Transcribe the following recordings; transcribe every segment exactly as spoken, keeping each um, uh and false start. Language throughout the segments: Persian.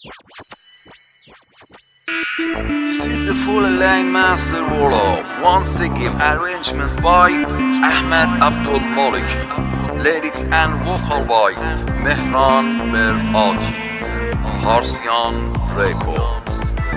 This is the full-line master Wolof. Once again, arrangement by Ahmed Abdul Maliki. Lyric and vocal by Mehran Berati. Parsian Records.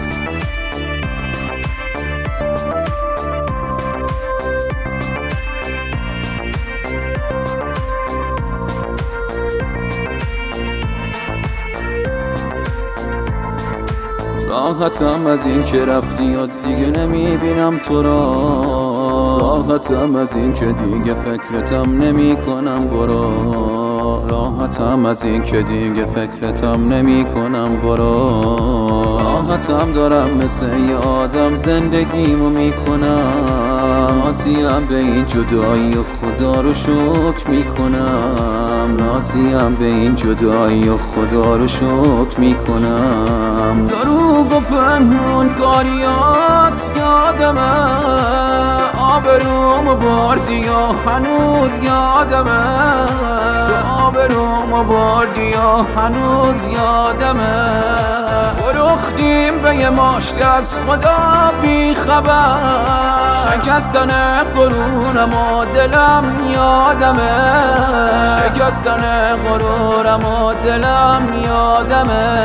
راحتم از این که رفتی و دیگه نمیبینم تو را، راحتم از این که دیگه فکرتم نمی کنم برو، راحتم از این که دیگه فکرتم نمی کنم برو، راحتم دارم مثل یه آدم زندگیمو میکنم، راضیم به این جدایی و خدا رو شکر میکنم، راضیم به این جدایی و خدا رو شکر میکنم. دروغ و پنهون کاریات یادمه، آبرومو بردی و هنوز یادمه، تو آبرومو بردی و هنوز یادمه، فروختیم به یه ماشت از خدا بی خبر، شکستن غرورم و دلم یادمه، شکستن غرورم و دلم یادمه.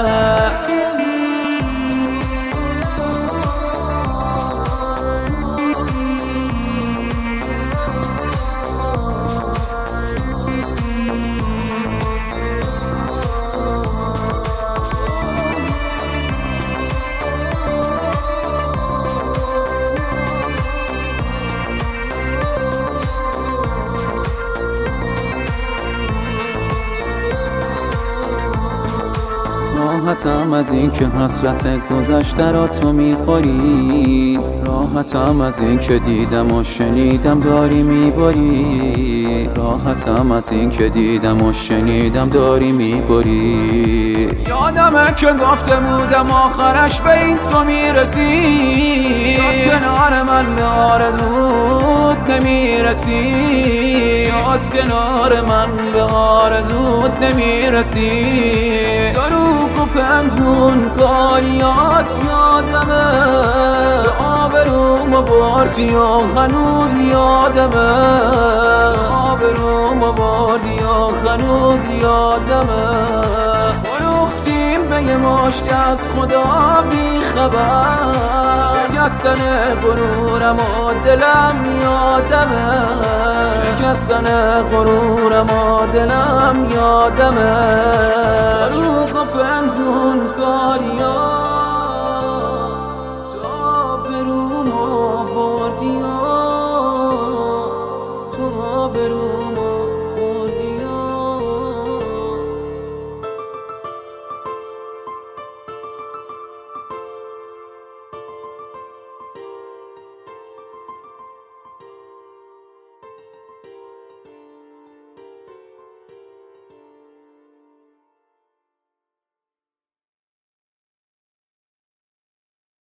راحتم از این که حسرت گذشته را تو میخوری، راحتم از این که دیدم و شنیدم داری میبری، راحتم از این که دیدم و شنیدم داری میبری. یادمه که گفته بودم آخرش به این تو میرسی، از کنار من به آرزوت نمیرسی، از کنار من به آرزوت نمیرسی. دروغ و پنهون کاریات یادمه، تو آبرومو بردی و هنوز یادمه، آبرومو بردی و هنوز یادمه، فروختیم به یه ماشت از خدا بی خبر، شکستن غرورم و دلم یادمه، شکستن غرورم و دلم یادمه. دروغ و پنهون کاریات